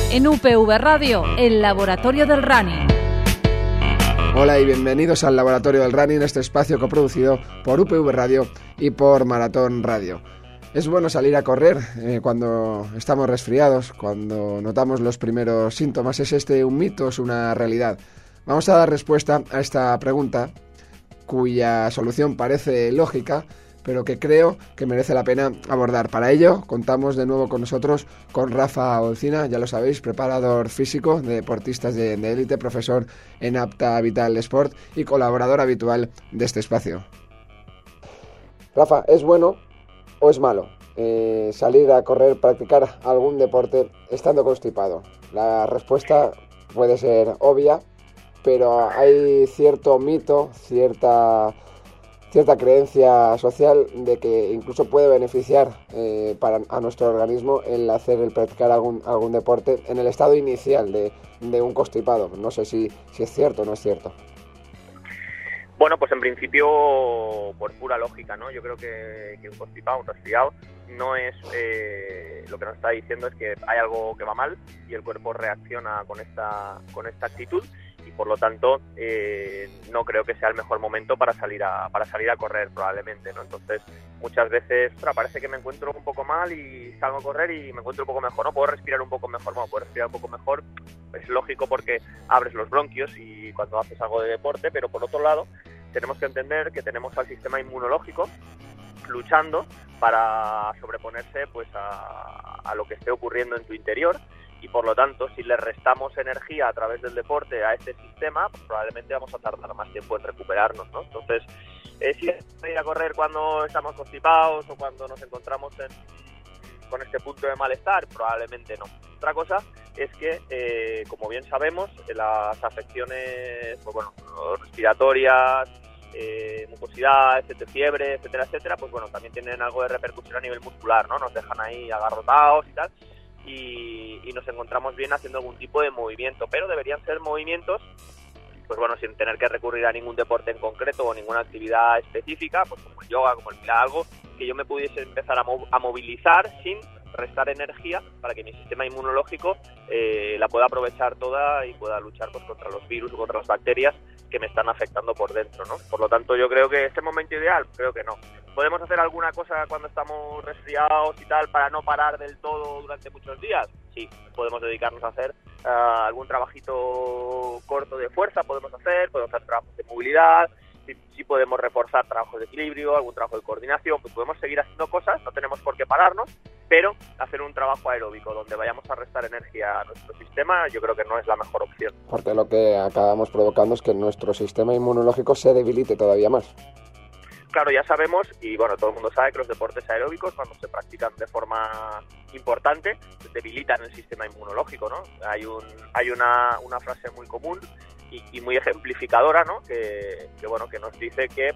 En UPV Radio, el laboratorio del running. Hola y bienvenidos al Laboratorio del Running, este espacio coproducido por UPV Radio y por Maratón Radio. Es bueno salir a correr cuando estamos resfriados, cuando notamos los primeros síntomas. ¿Es este un mito, es una realidad? Vamos a dar respuesta a esta pregunta, cuya solución parece lógica, pero que creo que merece la pena abordar. Para ello, contamos de nuevo con nosotros con Rafa Olcina, ya lo sabéis, preparador físico de deportistas de élite, profesor en Apta Vital Sport y colaborador habitual de este espacio. Rafa, ¿es bueno o es malo salir a correr, practicar algún deporte estando constipado? La respuesta puede ser obvia, pero hay cierto mito, cierta creencia social de que incluso puede beneficiar a nuestro organismo el practicar algún deporte en el estado inicial de un constipado. No sé si es cierto o no es cierto. Bueno, pues en principio, por pura lógica, ¿no? Yo creo que un constipado, un resfriado, no es lo que nos está diciendo es que hay algo que va mal y el cuerpo reacciona con esta actitud. Y por lo tanto no creo que sea el mejor momento para salir a correr probablemente, ¿no? Entonces muchas veces parece que me encuentro un poco mal y salgo a correr y me encuentro un poco mejor, ¿no? Puedo respirar un poco mejor, puedo respirar un poco mejor, es lógico porque abres los bronquios y cuando haces algo de deporte, pero por otro lado tenemos que entender que tenemos al sistema inmunológico luchando para sobreponerse pues a lo que esté ocurriendo en tu interior. Y por lo tanto, si le restamos energía a través del deporte a este sistema, pues probablemente vamos a tardar más tiempo en recuperarnos, ¿no? Entonces, si ir a correr cuando estamos constipados o cuando nos encontramos con este punto de malestar, probablemente no. Otra cosa es que, como bien sabemos, las afecciones respiratorias, mucosidad, fiebre, etcétera, pues bueno, también tienen algo de repercusión a nivel muscular, ¿no? Nos dejan ahí agarrotados y tal. Y nos encontramos bien haciendo algún tipo de movimiento, pero deberían ser movimientos, pues bueno, sin tener que recurrir a ningún deporte en concreto o ninguna actividad específica, pues como el yoga, como el pilates, algo que yo me pudiese empezar a movilizar sin restar energía para que mi sistema inmunológico la pueda aprovechar toda y pueda luchar pues contra los virus o contra las bacterias que me están afectando por dentro, ¿no? Por lo tanto, yo creo que este momento ideal, creo que no. ¿Podemos hacer alguna cosa cuando estamos resfriados y tal para no parar del todo durante muchos días? Sí, podemos dedicarnos a hacer algún trabajito corto de fuerza, podemos hacer trabajos de movilidad, sí podemos reforzar trabajos de equilibrio, algún trabajo de coordinación, pues podemos seguir haciendo cosas, no tenemos por qué pararnos, pero hacer un trabajo aeróbico donde vayamos a restar energía a nuestro sistema, yo creo que no es la mejor opción. Porque lo que acabamos provocando es que nuestro sistema inmunológico se debilite todavía más. Claro, ya sabemos, y bueno, todo el mundo sabe que los deportes aeróbicos, cuando se practican de forma importante, debilitan el sistema inmunológico, ¿no? Hay una frase muy común y muy ejemplificadora, ¿no? Que nos dice que,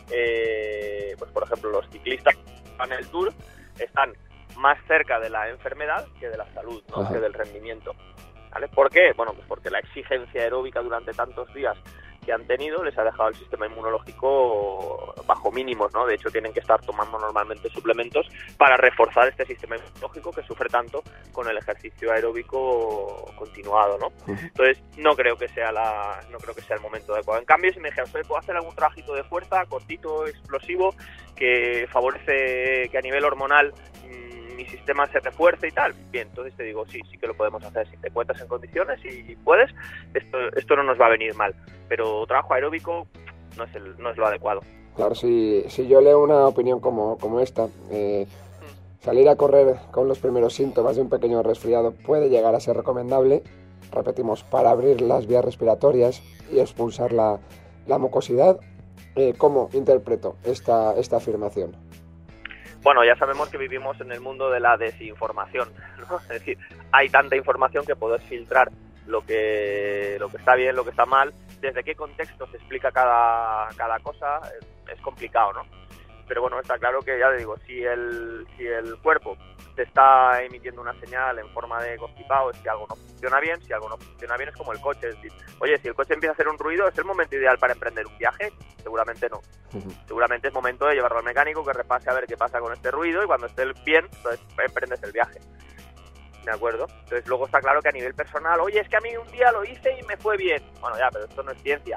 pues por ejemplo, los ciclistas en el Tour están más cerca de la enfermedad que de la salud, ¿no? Que del rendimiento, ¿vale? ¿Por qué? Bueno, pues porque la exigencia aeróbica durante tantos días que han tenido les ha dejado el sistema inmunológico bajo mínimos, ¿no? De hecho, tienen que estar tomando normalmente suplementos para reforzar este sistema inmunológico que sufre tanto con el ejercicio aeróbico continuado, ¿no? Entonces, no creo que sea el momento adecuado. En cambio, si me dijeras, ¿puedo hacer algún trabajito de fuerza, cortito, explosivo, que favorece que a nivel hormonal mi sistema se refuerce y tal? Bien, entonces te digo, sí que lo podemos hacer. Si te encuentras en condiciones y puedes, esto no nos va a venir mal. Pero trabajo aeróbico no es lo adecuado. Claro, si yo leo una opinión como esta, salir a correr con los primeros síntomas de un pequeño resfriado puede llegar a ser recomendable, repetimos, para abrir las vías respiratorias y expulsar la mucosidad. ¿Cómo interpreto esta afirmación? Bueno, ya sabemos que vivimos en el mundo de la desinformación, ¿no? Es decir, hay tanta información que poder filtrar lo que está bien, lo que está mal, desde qué contexto se explica cada cosa, es complicado, ¿no? Pero bueno, está claro que, ya te digo, si el cuerpo te está emitiendo una señal en forma de constipado, es que algo no funciona bien. Si algo no funciona bien es como el coche, es decir, oye, si el coche empieza a hacer un ruido, ¿es el momento ideal para emprender un viaje? Seguramente no. Seguramente es momento de llevarlo al mecánico que repase a ver qué pasa con este ruido y cuando esté bien, entonces emprendes el viaje. ¿de acuerdo? Entonces luego está claro que a nivel personal, oye, es que a mí un día lo hice y me fue bien. Bueno, ya, pero esto no es ciencia.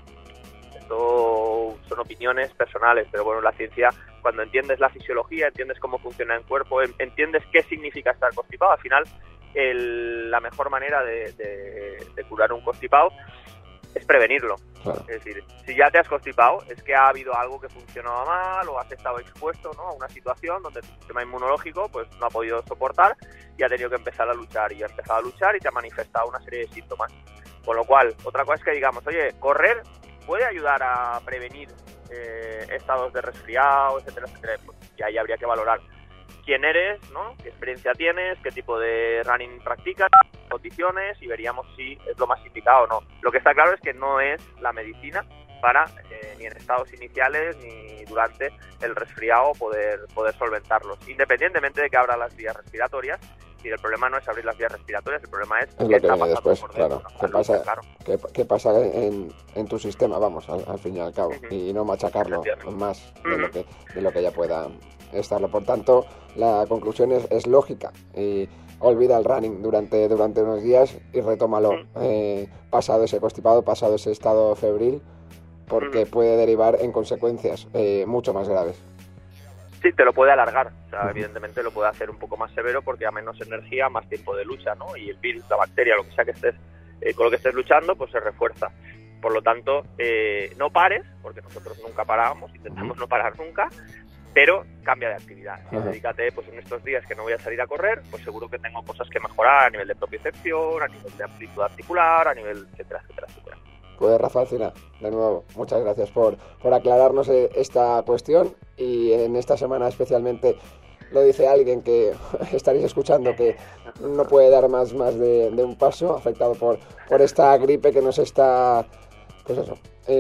Esto son opiniones personales, pero bueno, la ciencia, cuando entiendes la fisiología, entiendes cómo funciona el cuerpo, entiendes qué significa estar constipado, al final la mejor manera de curar un constipado es prevenirlo. Claro. Es decir, si ya te has constipado, es que ha habido algo que funcionaba mal o has estado expuesto, ¿no?, a una situación donde tu sistema inmunológico pues no ha podido soportar y ha tenido que empezar a luchar, y ha empezado a luchar y te ha manifestado una serie de síntomas. Con lo cual, otra cosa es que digamos, oye, correr puede ayudar a prevenir estados de resfriado, etcétera, etcétera. Pues, y ahí habría que valorar quién eres, ¿no?, qué experiencia tienes, qué tipo de running practicas, condiciones, y veríamos si es lo más indicado o no. Lo que está claro es que no es la medicina para, ni en estados iniciales ni durante el resfriado, poder solventarlos, independientemente de que abra las vías respiratorias. Y el problema no es abrir las vías respiratorias, el problema es lo que viene después, claro. ¿Qué pasa en tu sistema, vamos, al fin y al cabo? Y no machacarlo más de lo que ya pueda estarlo. Por tanto, la conclusión es lógica. Y olvida el running durante unos días y retómalo pasado ese constipado, pasado ese estado febril, porque puede derivar en consecuencias mucho más graves. Sí, te lo puede alargar, o sea, evidentemente lo puede hacer un poco más severo porque a menos energía, más tiempo de lucha, ¿no? Y el virus, la bacteria, lo que sea que estés con lo que estés luchando, pues se refuerza. Por lo tanto, no pares, porque nosotros nunca paramos, intentamos no parar nunca, pero cambia de actividad. Dedícate, pues en estos días que no voy a salir a correr, pues seguro que tengo cosas que mejorar a nivel de propiocepción, a nivel de amplitud articular, a nivel etcétera, etcétera, etcétera. Pues Rafa Alsina, de nuevo, muchas gracias por aclararnos esta cuestión, y en esta semana especialmente lo dice alguien que estaréis escuchando que no puede dar más de un paso, afectado por esta gripe que nos está, pues eso,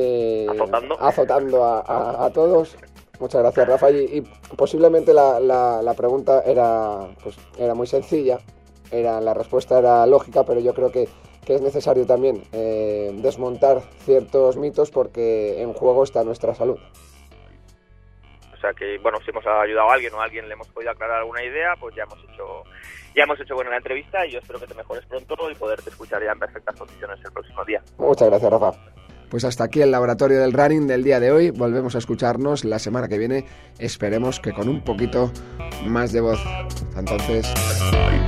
azotando a todos. Muchas gracias, Rafa, y posiblemente la pregunta era muy sencilla, la respuesta era lógica, pero yo creo que es necesario también desmontar ciertos mitos, porque en juego está nuestra salud. O sea que, bueno, si hemos ayudado a alguien o a alguien le hemos podido aclarar alguna idea, pues ya hemos hecho buena la entrevista, y yo espero que te mejores pronto y poderte escuchar ya en perfectas condiciones el próximo día. Muchas gracias, Rafa. Pues hasta aquí el laboratorio del running del día de hoy. Volvemos a escucharnos la semana que viene, esperemos que con un poquito más de voz. Hasta entonces.